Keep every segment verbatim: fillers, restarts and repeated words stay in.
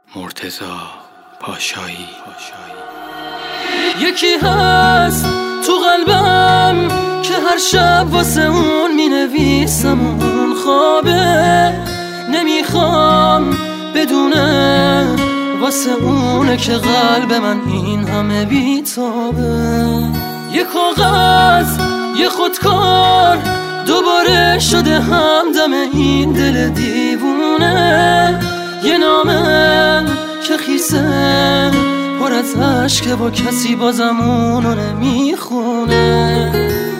مرتضی پاشایی. یکی هست تو قلبم که هر شب واسه اون می نویسم، اون خوابه نمیخوام بدونه، واسه اونه که قلب من این همه بیتابه. یه کاغذ یه خودکار دوباره شده همدم این دل دیوونه، یه نامه که خیسه پر از عشقه و کسی بازم اونو نمیخونه.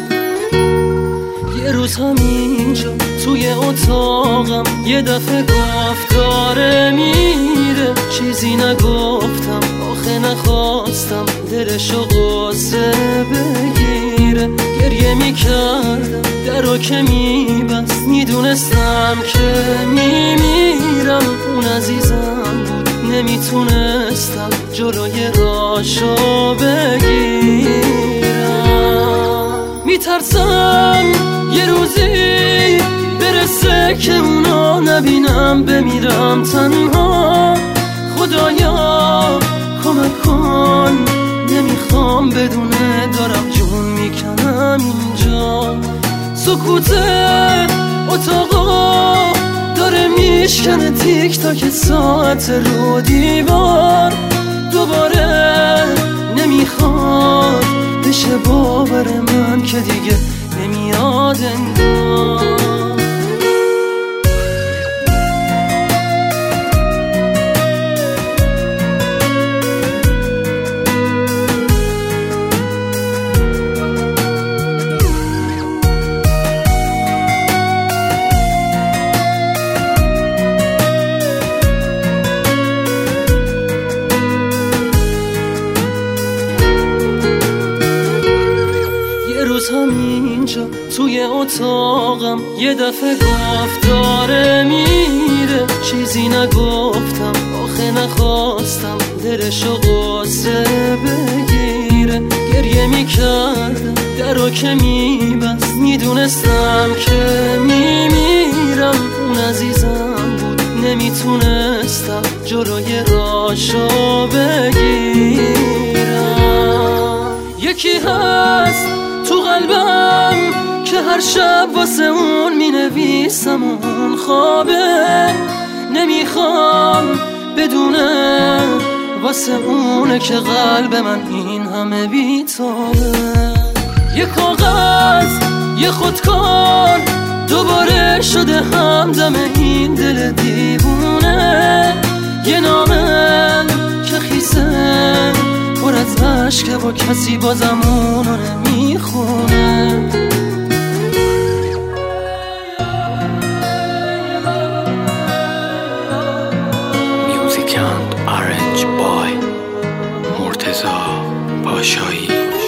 یه روز همینجا توی اتاقم یه دفعه گفت داره میره، چیزی نگفتم آخه نخواستم دلشو قصه بگیره. گریه میکردم درو که میبست، میدونستم که میمیرم. اون عزیزم بود نمیتونستم جلوی راشو بگیرم. میترسم یه روزی برسه که اونو نبینم، بمیرم تنها. خدایا کمک کن، نمیخوام بدونه دارم جون میکنم اینجا. سکوت اتاقا داره میشکنه تیک تاک ساعت رو دیوار، دوباره نمیخواد بشه باور من که دیگه نمیاد انگار. همینجا توی اتاقم یه دفعه گفت داره میره، چیزی نگفتم آخه نخواستم دلشو قصه بگیره. گریه میکردم درو که میبست، میدونستم که میمیرم. اون عزیزم بود نمیتونستم جلوی راشو بگیرم. یکی هست تو قلبم که هر شب واسه اون می نویسم، اون خوابه نمیخوام بدونه، واسه اونه که قلب من این همه بیتابه. یه کاغذ یه خودکار دوباره شده همدم این دل دیوونه، یه نامه که خیسه پر از عشقه و کسی بازم اونو نمیخونه. Music and Orange Boy مرتضی پاشایی.